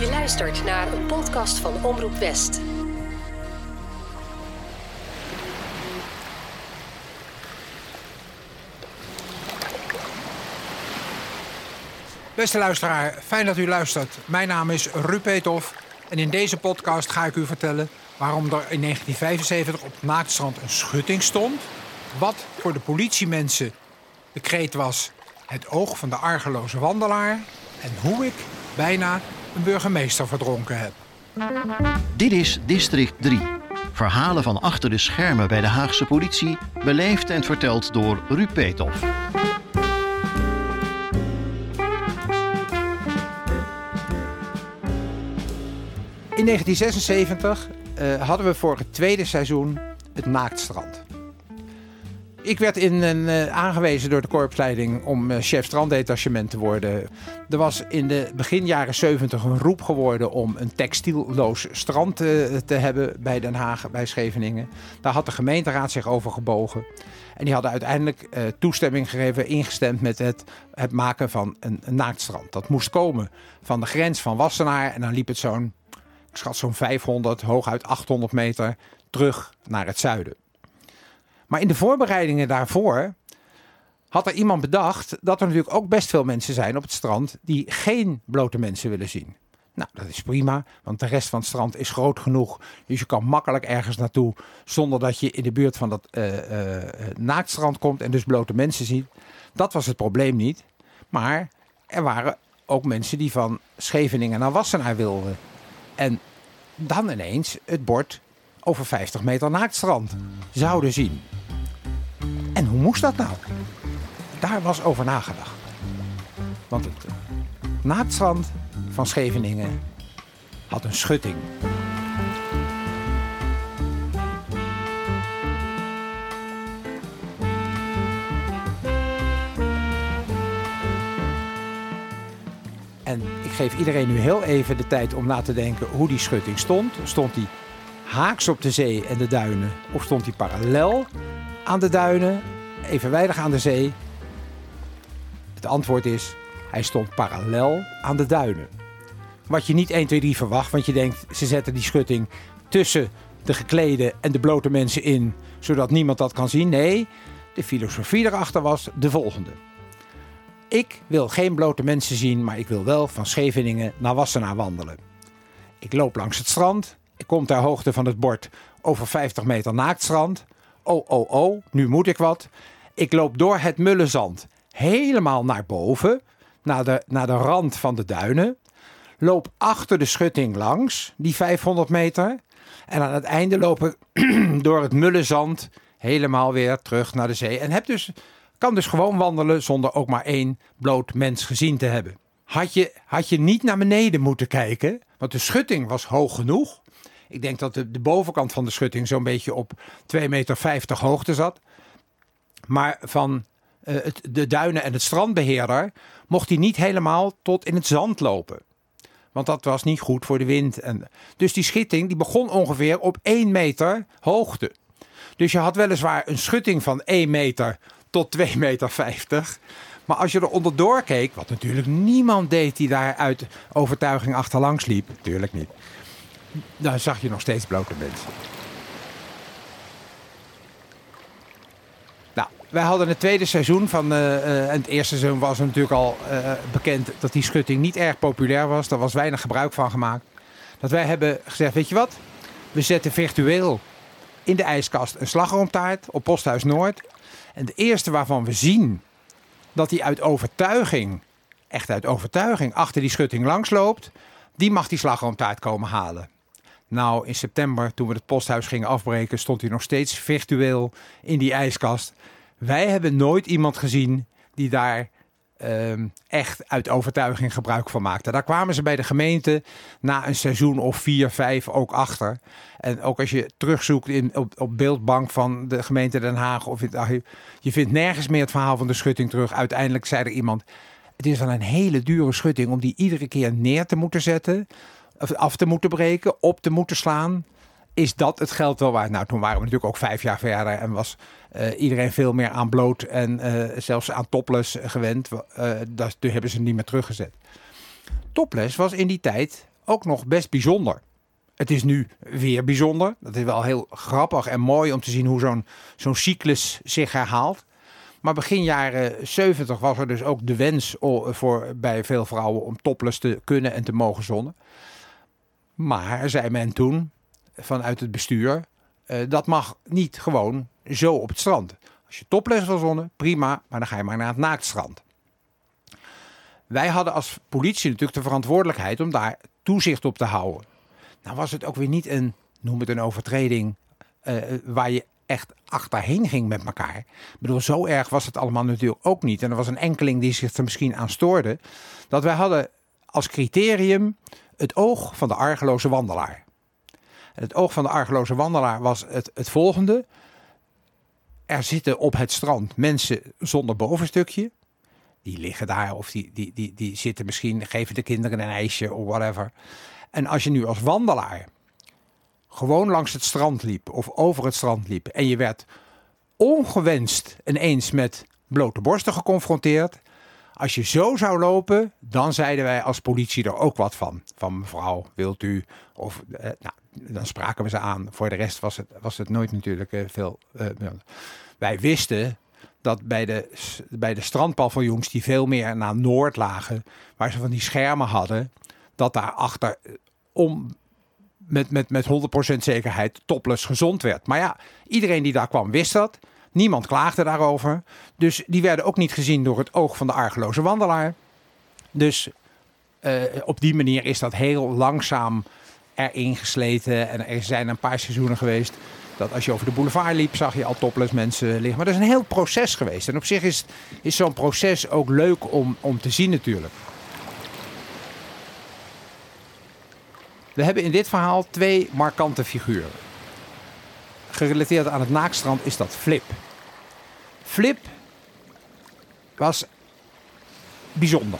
Je luistert naar een podcast van Omroep West. Beste luisteraar, fijn dat u luistert. Mijn naam is Ruud Peethoff en in deze podcast ga ik u vertellen waarom er in 1975 op het Naaktstrand een schutting stond, wat voor de politiemensen de kreet was het oog van de argeloze wandelaar en hoe ik bijna een burgemeester verdronken heb. Dit is District 3. Verhalen van achter de schermen bij de Haagse politie, beleefd en verteld door Ruud Peethoff. In 1976 hadden we voor het tweede seizoen het Naaktstrand. Ik werd aangewezen door de korpsleiding om chef stranddetachement te worden. Er was in de begin jaren 70 een roep geworden om een textielloos strand te hebben bij Den Haag, bij Scheveningen. Daar had de gemeenteraad zich over gebogen. En die hadden uiteindelijk toestemming gegeven, ingestemd met het maken van een naaktstrand. Dat moest komen van de grens van Wassenaar en dan liep het zo'n 500, hooguit 800 meter terug naar het zuiden. Maar in de voorbereidingen daarvoor had er iemand bedacht dat er natuurlijk ook best veel mensen zijn op het strand die geen blote mensen willen zien. Nou, dat is prima, want de rest van het strand is groot genoeg. Dus je kan makkelijk ergens naartoe zonder dat je in de buurt van dat naaktstrand komt en dus blote mensen ziet. Dat was het probleem niet. Maar er waren ook mensen die van Scheveningen naar Wassenaar wilden. En dan ineens het bord over 50 meter naaktstrand zouden zien. En hoe moest dat nou? Daar was over nagedacht. Want het naaktstrand van Scheveningen had een schutting. En ik geef iedereen nu heel even de tijd om na te denken hoe die schutting stond. Stond die haaks op de zee en de duinen? Of stond die parallel aan de duinen, evenwijdig aan de zee? Het antwoord is, hij stond parallel aan de duinen. Wat je niet 1, 2, 3 verwacht, want je denkt, ze zetten die schutting tussen de geklede en de blote mensen in, zodat niemand dat kan zien. Nee, de filosofie erachter was de volgende. Ik wil geen blote mensen zien, maar ik wil wel van Scheveningen naar Wassenaar wandelen. Ik loop langs het strand. Ik kom ter hoogte van het bord over 50 meter naaktstrand. Oh, nu moet ik wat. Ik loop door het mullenzand helemaal naar boven, naar de rand van de duinen. Loop achter de schutting langs, die 500 meter. En aan het einde loop ik door het mullenzand helemaal weer terug naar de zee. En kan dus gewoon wandelen zonder ook maar 1 bloot mens gezien te hebben. Had je niet naar beneden moeten kijken, want de schutting was hoog genoeg. Ik denk dat de bovenkant van de schutting zo'n beetje op 2,50 meter hoogte zat. Maar van de duinen en het strandbeheerder mocht hij niet helemaal tot in het zand lopen. Want dat was niet goed voor de wind. Dus die schutting die begon ongeveer op 1 meter hoogte. Dus je had weliswaar een schutting van 1 meter tot 2,50 meter. Maar als je er onderdoor keek, wat natuurlijk niemand deed die daar uit overtuiging achterlangs liep. Tuurlijk niet. Dan zag je nog steeds blote mensen. Nou, wij hadden het tweede seizoen en het eerste seizoen was natuurlijk al bekend dat die schutting niet erg populair was. Daar was weinig gebruik van gemaakt. Dat wij hebben gezegd, weet je wat? We zetten virtueel in de ijskast een slagroomtaart op Posthuis Noord. En de eerste waarvan we zien dat hij uit overtuiging, achter die schutting langsloopt, die mag die slagroomtaart komen halen. Nou, in september, toen we het posthuis gingen afbreken, stond hij nog steeds virtueel in die ijskast. Wij hebben nooit iemand gezien die daar echt uit overtuiging gebruik van maakte. Daar kwamen ze bij de gemeente na een seizoen of 4, 5 ook achter. En ook als je terugzoekt op beeldbank van de gemeente Den Haag of in het archief, je vindt nergens meer het verhaal van de schutting terug. Uiteindelijk zei er iemand, het is wel een hele dure schutting om die iedere keer neer te moeten zetten, af te moeten breken, op te moeten slaan. Is dat het geld wel waard? Nou, toen waren we natuurlijk ook 5 jaar verder en was iedereen veel meer aan bloot en zelfs aan topless gewend. Toen hebben ze hem niet meer teruggezet. Topless was in die tijd ook nog best bijzonder. Het is nu weer bijzonder. Dat is wel heel grappig en mooi om te zien hoe zo'n cyclus zich herhaalt. Maar begin jaren 70 was er dus ook de wens bij veel vrouwen om topless te kunnen en te mogen zonnen. Maar, zei men toen, vanuit het bestuur, dat mag niet gewoon zo op het strand. Als je topless wil zonnen, prima, maar dan ga je maar naar het naaktstrand. Wij hadden als politie natuurlijk de verantwoordelijkheid om daar toezicht op te houden. Nou was het ook weer niet noem het een overtreding, waar je echt achterheen ging met elkaar. Ik bedoel, zo erg was het allemaal natuurlijk ook niet. En er was een enkeling die zich er misschien aan stoorde. Dat wij hadden als criterium het oog van de argeloze wandelaar. En het oog van de argeloze wandelaar was het volgende. Er zitten op het strand mensen zonder bovenstukje. Die liggen daar of die zitten misschien, geven de kinderen een ijsje of whatever. En als je nu als wandelaar gewoon langs het strand liep of over het strand liep en je werd ongewenst ineens met blote borsten geconfronteerd. Als je zo zou lopen, dan zeiden wij als politie er ook wat van. Van mevrouw, wilt u? Of dan spraken we ze aan. Voor de rest was het nooit natuurlijk veel. Wij wisten dat bij de strandpaviljoens die veel meer naar noord lagen, waar ze van die schermen hadden, dat daarachter met 100% zekerheid topless gezond werd. Maar ja, iedereen die daar kwam wist dat. Niemand klaagde daarover. Dus die werden ook niet gezien door het oog van de argeloze wandelaar. Dus op die manier is dat heel langzaam erin gesleten. En er zijn een paar seizoenen geweest dat als je over de boulevard liep, zag je al topless mensen liggen. Maar dat is een heel proces geweest. En op zich is zo'n proces ook leuk om te zien natuurlijk. We hebben in dit verhaal 2 markante figuren. Gerelateerd aan het naaktstrand is dat Flip. Flip was bijzonder.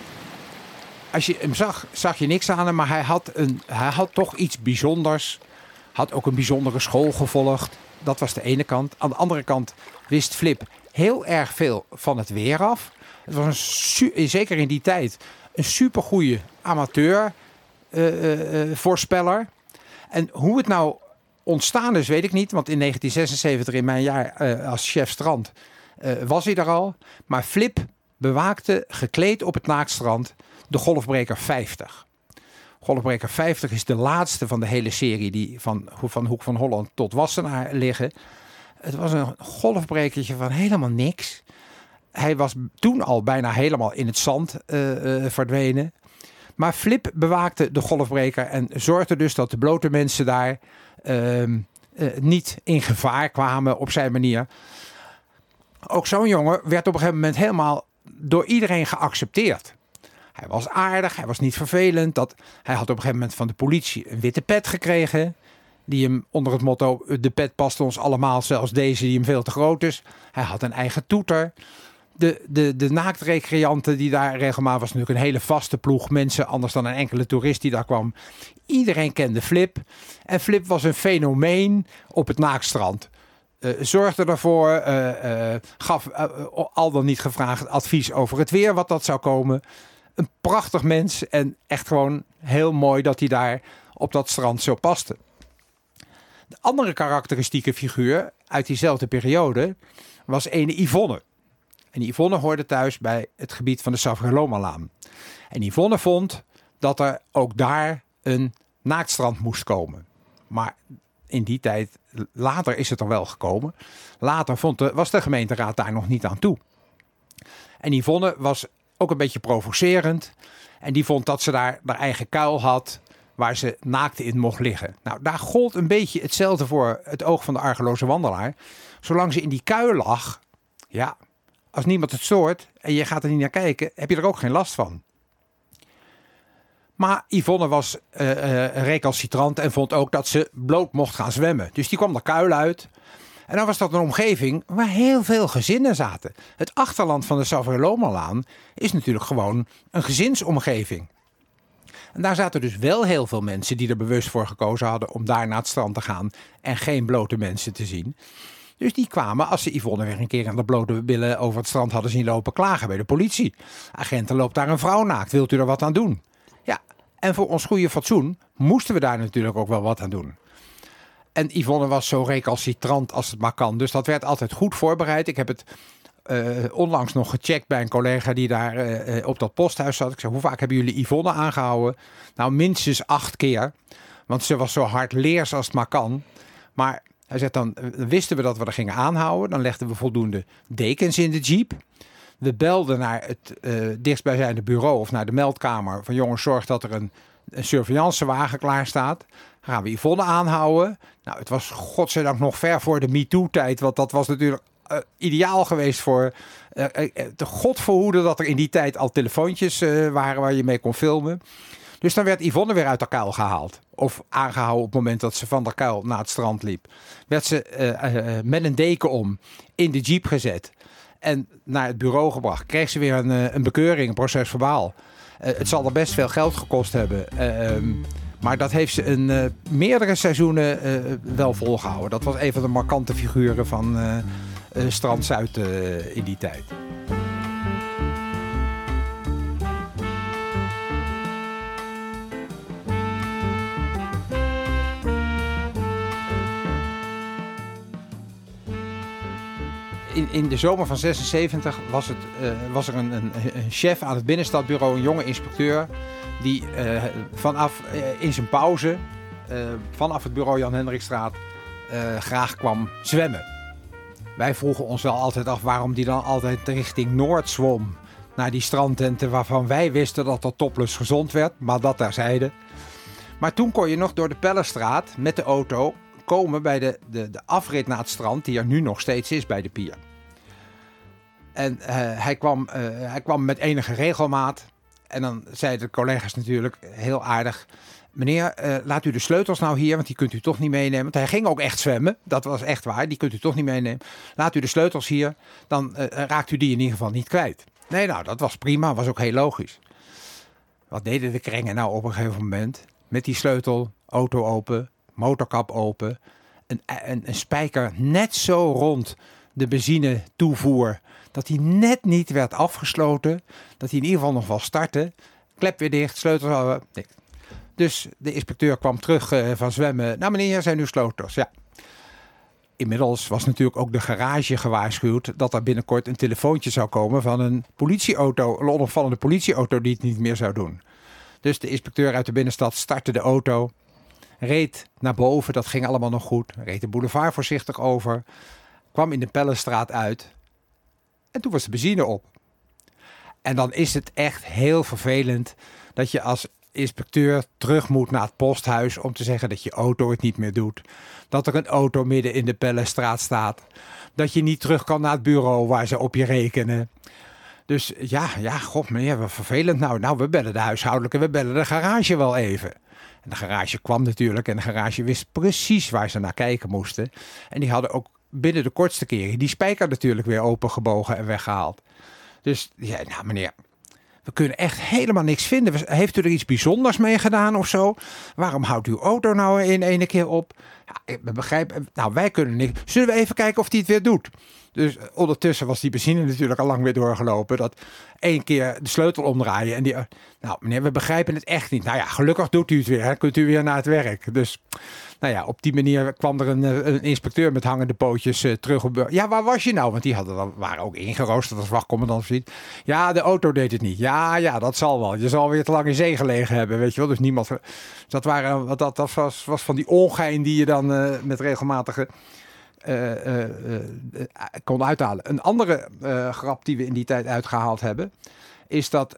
Als je hem zag je niks aan hem, maar hij had toch iets bijzonders. Had ook een bijzondere school gevolgd. Dat was de ene kant. Aan de andere kant wist Flip heel erg veel van het weer af. Het was zeker in die tijd een supergoeie amateur voorspeller. En hoe het nou ontstaan is, weet ik niet. Want in 1976, in mijn jaar als chef strand, was hij er al. Maar Flip bewaakte, gekleed op het naaktstrand, de golfbreker 50. Golfbreker 50 is de laatste van de hele serie die van Hoek van Holland tot Wassenaar liggen. Het was een golfbrekertje van helemaal niks. Hij was toen al bijna helemaal in het zand verdwenen. Maar Flip bewaakte de golfbreker en zorgde dus dat de blote mensen daar niet in gevaar kwamen op zijn manier. Ook zo'n jongen werd op een gegeven moment helemaal door iedereen geaccepteerd. Hij was aardig, hij was niet vervelend. Hij had op een gegeven moment van de politie een witte pet gekregen. Die hem onder het motto, de pet past ons allemaal, zelfs deze die hem veel te groot is. Hij had een eigen toeter. De naaktrecreanten die daar regelmatig was natuurlijk een hele vaste ploeg mensen, anders dan een enkele toerist die daar kwam. Iedereen kende Flip. En Flip was een fenomeen op het naaktstrand. Zorgde ervoor, gaf al dan niet gevraagd advies over het weer, wat dat zou komen. Een prachtig mens en echt gewoon heel mooi dat hij daar op dat strand zo paste. De andere karakteristieke figuur uit diezelfde periode was ene Yvonne. En Yvonne hoorde thuis bij het gebied van de Savreloma-laan. En Yvonne vond dat er ook daar een naaktstrand moest komen. Maar in die tijd, later is het er wel gekomen. Later was de gemeenteraad daar nog niet aan toe. En Yvonne was ook een beetje provocerend. En die vond dat ze daar haar eigen kuil had waar ze naakt in mocht liggen. Nou, daar gold een beetje hetzelfde voor het oog van de argeloze wandelaar. Zolang ze in die kuil lag, ja, als niemand het stoort en je gaat er niet naar kijken, heb je er ook geen last van. Maar Yvonne was recalcitrant en vond ook dat ze bloot mocht gaan zwemmen. Dus die kwam de kuil uit. En dan was dat een omgeving waar heel veel gezinnen zaten. Het achterland van de Savreloma-laan is natuurlijk gewoon een gezinsomgeving. En daar zaten dus wel heel veel mensen die er bewust voor gekozen hadden om daar naar het strand te gaan en geen blote mensen te zien. Dus die kwamen, als ze Yvonne weer een keer aan de blote billen over het strand hadden zien lopen, klagen bij de politie. Agenten, loopt daar een vrouw naakt, wilt u er wat aan doen? Ja, En voor ons goede fatsoen moesten we daar natuurlijk ook wel wat aan doen. En Yvonne was zo recalcitrant als het maar kan. Dus dat werd altijd goed voorbereid. Ik heb het onlangs nog gecheckt bij een collega die daar op dat posthuis zat. Ik zei, hoe vaak hebben jullie Yvonne aangehouden? Nou, minstens 8 keer. Want ze was zo hardleers als het maar kan. Maar hij zegt dan wisten we dat we er gingen aanhouden. Dan legden we voldoende dekens in de jeep. We belden naar het dichtstbijzijnde bureau of naar de meldkamer. Van jongens, zorg dat er een surveillancewagen klaar staat. Dan gaan we Yvonne aanhouden. Nou, het was godzijdank nog ver voor de MeToo-tijd. Want dat was natuurlijk ideaal geweest voor de God verhoede dat er in die tijd al telefoontjes waren waar je mee kon filmen. Dus dan werd Yvonne weer uit de kuil gehaald. Of aangehouden op het moment dat ze van de kuil naar het strand liep. Werd ze met een deken om in de jeep gezet. En naar het bureau gebracht. Kreeg ze weer een bekeuring, een procesverbaal. Het zal er best veel geld gekost hebben. Maar dat heeft ze meerdere seizoenen wel volgehouden. Dat was een van de markante figuren van Strand Zuid in die tijd. In de zomer van 76 was er een chef aan het binnenstadbureau, een jonge inspecteur, die in zijn pauze vanaf het bureau Jan Hendrikstraat graag kwam zwemmen. Wij vroegen ons wel altijd af waarom die dan altijd richting Noord zwom. Naar die strandtenten waarvan wij wisten dat dat topless gezond werd, maar dat terzijde. Maar toen kon je nog door de Pellestraat met de auto komen bij de afrit naar het strand, die er nu nog steeds is bij de pier. En hij kwam met enige regelmaat. En dan zeiden de collega's natuurlijk heel aardig: meneer, laat u de sleutels nou hier, want die kunt u toch niet meenemen. Want hij ging ook echt zwemmen, dat was echt waar, die kunt u toch niet meenemen. Laat u de sleutels hier, dan raakt u die in ieder geval niet kwijt. Nee, nou, dat was prima, was ook heel logisch. Wat deden de krengen nou op een gegeven moment? Met die sleutel, auto open, motorkap open, een spijker net zo rond de benzine toevoer dat hij net niet werd afgesloten, dat hij in ieder geval nog wel startte. Klep weer dicht, sleutels. Nee. Dus de inspecteur kwam terug van zwemmen. Nou meneer, hier zijn uw sleutels. Ja. Inmiddels was natuurlijk ook de garage gewaarschuwd dat er binnenkort een telefoontje zou komen van een politieauto, een onopvallende politieauto die het niet meer zou doen. Dus de inspecteur uit de binnenstad startte de auto, reed naar boven, dat ging allemaal nog goed. Reed de boulevard voorzichtig over, kwam in de Pellestraat uit en toen was de benzine op. En dan is het echt heel vervelend dat je als inspecteur terug moet naar het posthuis om te zeggen dat je auto het niet meer doet. Dat er een auto midden in de Pellestraat staat. Dat je niet terug kan naar het bureau waar ze op je rekenen. Dus god meneer, wat vervelend nou. Nou, we bellen de huishoudelijke, we bellen de garage wel even. En de garage kwam natuurlijk en de garage wist precies waar ze naar kijken moesten. En die hadden ook binnen de kortste keren die spijker natuurlijk weer opengebogen en weggehaald. Dus ja, nou meneer, we kunnen echt helemaal niks vinden. Heeft u er iets bijzonders mee gedaan of zo? Waarom houdt uw auto nou in ene keer op? Ja, ik begrijp, nou wij kunnen niks. Zullen we even kijken of hij het weer doet? Dus ondertussen was die benzine natuurlijk al lang weer doorgelopen. Dat 1 keer de sleutel omdraaien. En nou meneer, we begrijpen het echt niet. Nou ja, gelukkig doet u het weer. Hè? Kunt u weer naar het werk. Dus nou ja, op die manier kwam er een inspecteur met hangende pootjes terug op. Ja, waar was je nou? Want die waren ook ingeroosterd als wachtcommandant of zoiets. Ja, de auto deed het niet. Ja, dat zal wel. Je zal weer te lang in zee gelegen hebben, weet je wel. Dus niemand. Dat was van die ongein die je dan met regelmatige kon uithalen. Een andere grap die we in die tijd uitgehaald hebben, is dat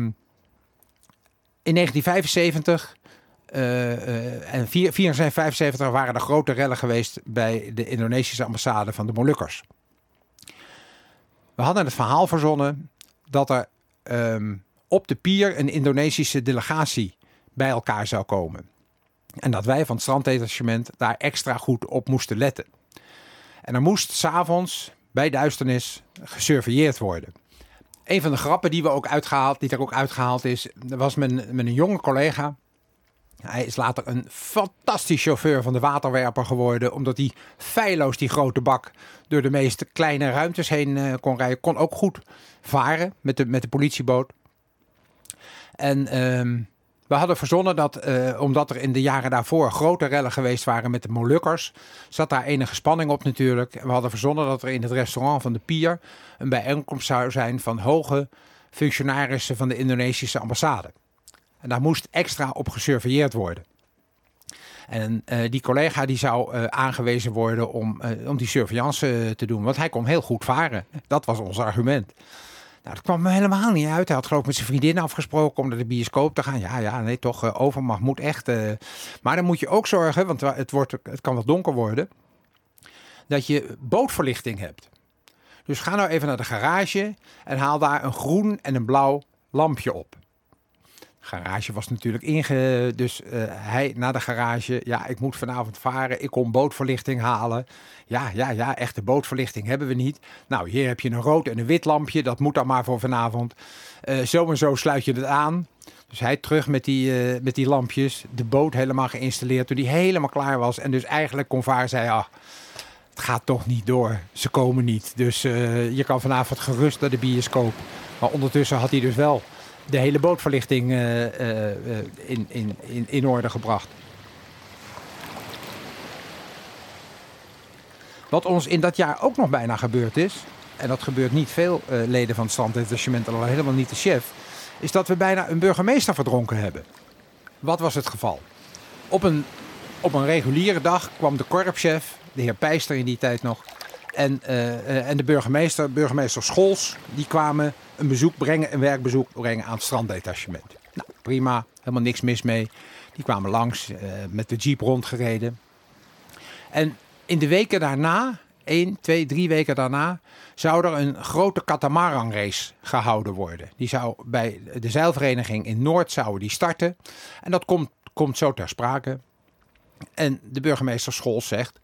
in 1975 en 1975 waren er grote rellen geweest bij de Indonesische ambassade van de Molukkers. We hadden het verhaal verzonnen dat er op de pier een Indonesische delegatie bij elkaar zou komen. En dat wij van het stranddetachement daar extra goed op moesten letten. En er moest 's avonds bij duisternis gesurveilleerd worden. Een van de grappen die er ook uitgehaald is, was met een jonge collega. Hij is later een fantastisch chauffeur van de waterwerper geworden, omdat hij feilloos die grote bak door de meest kleine ruimtes heen kon rijden. Kon ook goed varen met de politieboot. En We hadden verzonnen dat, omdat er in de jaren daarvoor grote rellen geweest waren met de Molukkers, zat daar enige spanning op natuurlijk. We hadden verzonnen dat er in het restaurant van de Pier een bijeenkomst zou zijn van hoge functionarissen van de Indonesische ambassade. En daar moest extra op gesurveilleerd worden. En die collega die zou aangewezen worden om die surveillance te doen, want hij kon heel goed varen. Dat was ons argument. Nou, dat kwam me helemaal niet uit. Hij had geloof ik met zijn vriendin afgesproken om naar de bioscoop te gaan. Ja, nee, toch, overmacht moet echt. Maar dan moet je ook zorgen, want het kan wat donker worden, dat je bootverlichting hebt. Dus ga nou even naar de garage en haal daar een groen en een blauw lampje op. De garage was natuurlijk dus hij naar de garage. Ja, ik moet vanavond varen. Ik kom bootverlichting halen. Ja, echte bootverlichting hebben we niet. Nou, hier heb je een rood en een wit lampje. Dat moet dan maar voor vanavond. Zo en zo sluit je het aan. Dus hij terug met die lampjes. De boot helemaal geïnstalleerd. Toen die helemaal klaar was. En dus eigenlijk kon varen zei, het gaat toch niet door. Ze komen niet. Dus je kan vanavond gerust naar de bioscoop. Maar ondertussen had hij dus wel de hele bootverlichting in orde gebracht. Wat ons in dat jaar ook nog bijna gebeurd is, en dat gebeurt niet veel leden van het stranddetachement, al helemaal niet de chef, is dat we bijna een burgemeester verdronken hebben. Wat was het geval? Op een reguliere dag kwam de korpschef, de heer Pijster in die tijd nog, en de burgemeester Scholz, die kwamen een werkbezoek brengen aan het stranddetachement. Nou, prima, helemaal niks mis mee. Die kwamen langs, met de jeep rondgereden. En in de weken daarna, 1, 2, 3 weken daarna, zou er een grote katamaranrace gehouden worden. Die zou bij de zeilvereniging in Noord zouden die starten. En dat komt zo ter sprake. En de burgemeester Scholz zegt,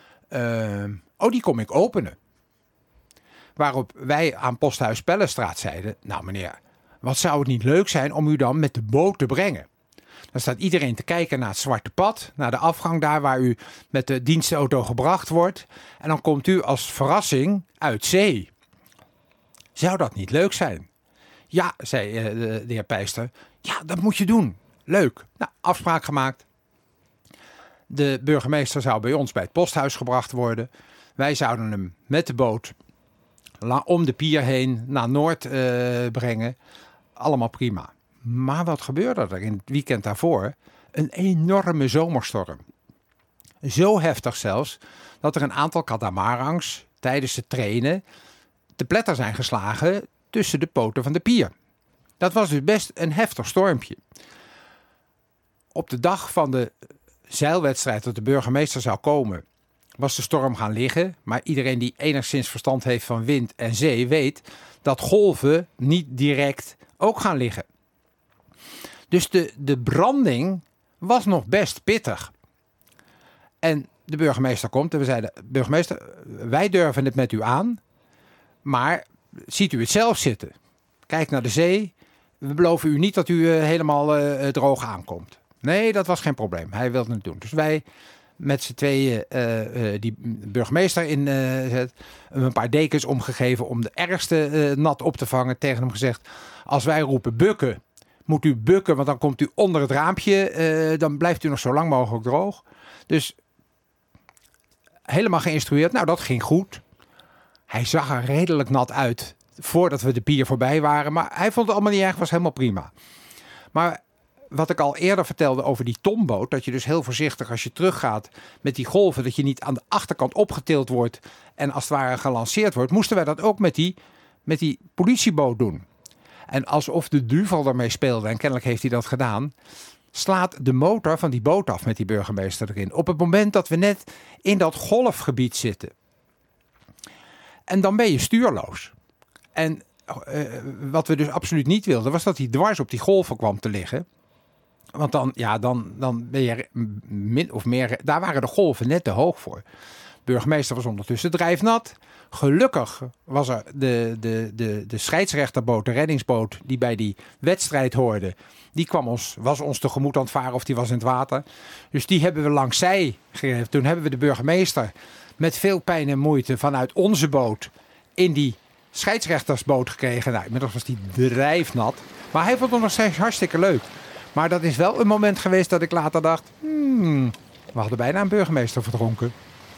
die kom ik openen. Waarop wij aan Posthuis Pellenstraat zeiden, nou meneer, wat zou het niet leuk zijn om u dan met de boot te brengen? Dan staat iedereen te kijken naar het zwarte pad, naar de afgang daar waar u met de dienstauto gebracht wordt. En dan komt u als verrassing uit zee. Zou dat niet leuk zijn? Ja, zei de heer Pijster. Ja, dat moet je doen. Leuk. Nou, afspraak gemaakt. De burgemeester zou bij ons bij het posthuis gebracht worden. Wij zouden hem met de boot om de pier heen naar Noord brengen. Allemaal prima. Maar wat gebeurde er in het weekend daarvoor? Een enorme zomerstorm. Zo heftig zelfs dat er een aantal katamarangs tijdens het trainen te pletter zijn geslagen tussen de poten van de pier. Dat was dus best een heftig stormpje. Op de dag van de zeilwedstrijd dat de burgemeester zou komen, was de storm gaan liggen. Maar iedereen die enigszins verstand heeft van wind en zee weet dat golven niet direct ook gaan liggen. Dus de branding was nog best pittig. En de burgemeester komt en we zeiden, burgemeester, wij durven het met u aan, maar ziet u het zelf zitten? Kijk naar de zee. We beloven u niet dat u helemaal droog aankomt. Nee, dat was geen probleem. Hij wilde het doen. Dus wij met z'n tweeën die burgemeester inzet, een paar dekens omgegeven om de ergste nat op te vangen. Tegen hem gezegd, als wij roepen bukken, moet u bukken, want dan komt u onder het raampje. Dan blijft u nog zo lang mogelijk droog. Dus helemaal geïnstrueerd. Nou, dat ging goed. Hij zag er redelijk nat uit voordat we de pier voorbij waren. Maar hij vond het allemaal niet erg, was helemaal prima. Maar wat ik al eerder vertelde over die tomboot, dat je dus heel voorzichtig als je teruggaat met die golven, dat je niet aan de achterkant opgetild wordt en als het ware gelanceerd wordt, moesten wij dat ook met die politieboot doen. En alsof de duivel daarmee speelde, en kennelijk heeft hij dat gedaan, slaat de motor van die boot af met die burgemeester erin. Op het moment dat we net in dat golfgebied zitten. En dan ben je stuurloos. En wat we dus absoluut niet wilden, was dat hij dwars op die golven kwam te liggen. Want dan ben je min of meer, daar waren de golven net te hoog voor. De burgemeester was ondertussen drijfnat. Gelukkig was er de scheidsrechterboot, de reddingsboot die bij die wedstrijd hoorde. Die was ons tegemoet aan het varen of die was in het water. Dus die hebben we langs zij gegeven. Toen hebben we de burgemeester met veel pijn en moeite vanuit onze boot in die scheidsrechtersboot gekregen. Nou, inmiddels was die drijfnat. Maar hij vond het nog steeds hartstikke leuk. Maar dat is wel een moment geweest dat ik later dacht... we hadden bijna een burgemeester verdronken.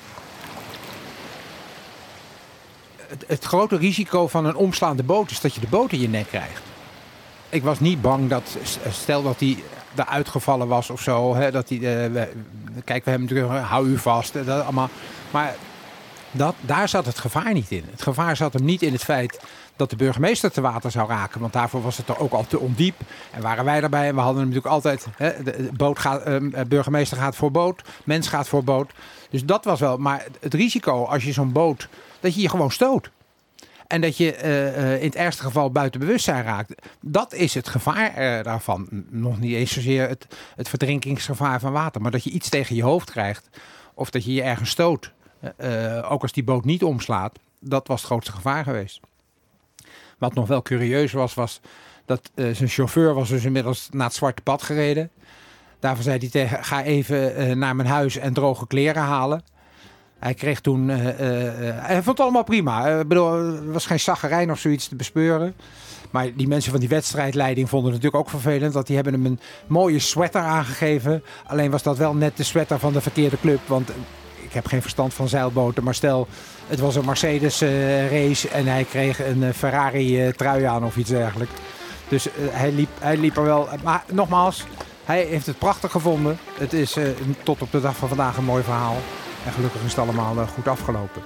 Het grote risico van een omslaande boot is dat je de boot in je nek krijgt. Ik was niet bang dat, stel dat hij eruit gevallen was of zo. Hè, dat hij, kijk, we hebben natuurlijk, hou u vast. Dat allemaal. Maar daar zat het gevaar niet in. Het gevaar zat hem niet in het feit dat de burgemeester te water zou raken. Want daarvoor was het er ook al te ondiep. En waren wij erbij. En we hadden natuurlijk altijd, burgemeester gaat voor boot. Mens gaat voor boot. Dus dat was wel. Maar het risico als je zo'n boot, dat je gewoon stoot. En dat je in het ergste geval buiten bewustzijn raakt. Dat is het gevaar daarvan. Nog niet eens zozeer het verdrinkingsgevaar van water. Maar dat je iets tegen je hoofd krijgt. Of dat je je ergens stoot. Ook als die boot niet omslaat. Dat was het grootste gevaar geweest. Wat nog wel curieus was dat zijn chauffeur was dus inmiddels naar het zwarte pad gereden. Daarvoor zei hij tegen, ga even naar mijn huis en droge kleren halen. Hij kreeg toen... hij vond het allemaal prima. Ik bedoel, er was geen saggerijn of zoiets te bespeuren. Maar die mensen van die wedstrijdleiding vonden het natuurlijk ook vervelend. Want die hebben hem een mooie sweater aangegeven. Alleen was dat wel net de sweater van de verkeerde club. Want ik heb geen verstand van zeilboten. Maar stel, het was een Mercedes race en hij kreeg een Ferrari trui aan of iets dergelijks. Dus hij liep er wel... Maar nogmaals, hij heeft het prachtig gevonden. Het is tot op de dag van vandaag een mooi verhaal. En gelukkig is het allemaal goed afgelopen.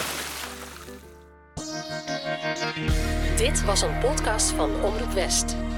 Dit was een podcast van Omroep West.